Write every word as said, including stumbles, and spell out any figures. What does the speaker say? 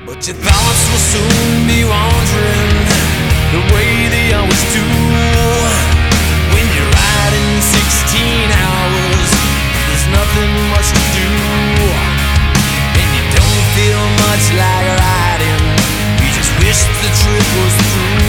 But your thoughts will soon be wandering the way they always do. When you're riding sixteen hours, there's nothing much to do, and you don't feel much like riding. You just wish the trip was through.